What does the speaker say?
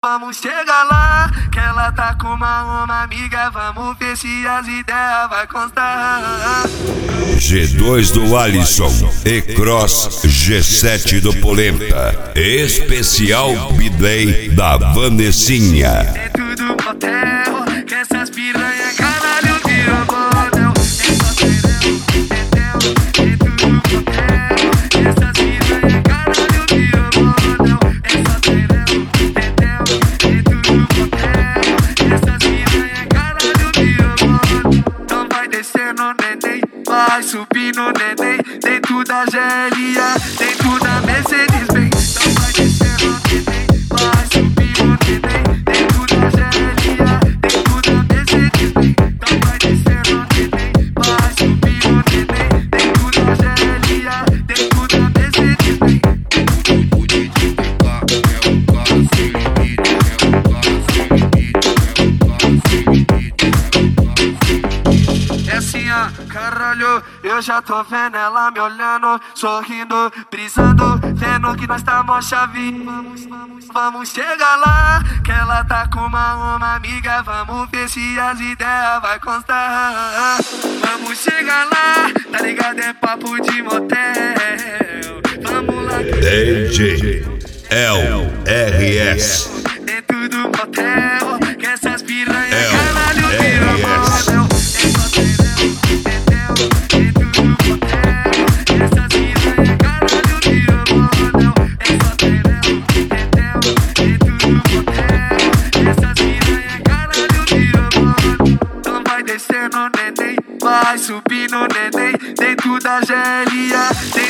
Vamos chegar lá, que ela tá com uma amiga. Vamos ver se as ideias vai constar. G2 do Alisson e Cross G7 do Polenta. Especial Bidley da Vanessinha. É tudo motel, que essas piranha caralho virou bordel. É só serão, é tudo motel, que essas piranha caralho virou bordel. É só serão, é tudo motel, que essas piranha caralho virou bordel. Então vai descendo, neném, vai subindo, neném, dentro da GLA, dentro da Mercedes-Benz. Então vai descendo, neném, vai subindo, neném, dentro da GLA, dentro da Mercedes-Benz. Então vai descendo, neném, vai subindo, neném, dentro da GLA, dentro da Mercedes-Benz. O DJ do carro é o carro sem limite, é o carro sem limite, É assim, ó, caralho, eu já tô vendo ela me olhando, sorrindo, brisando, vendo que nós tá mó chave. Vamos chegar lá, que ela tá com uma amiga. Vamos ver se as ideias vai constar. Vamos chegar lá, tá ligado? É papo de motel. Vamos lá, DJ LRS. dentro do motel, que essas piranha caralho viram LRS. bordel. É só serão, dentro do motel, que essas piranha caralho virou bordel. É só serão, dentro do motel, que essas piranha caralho virou bordel. Então vai descendo, neném, vai subindo, neném, dentro da GLA.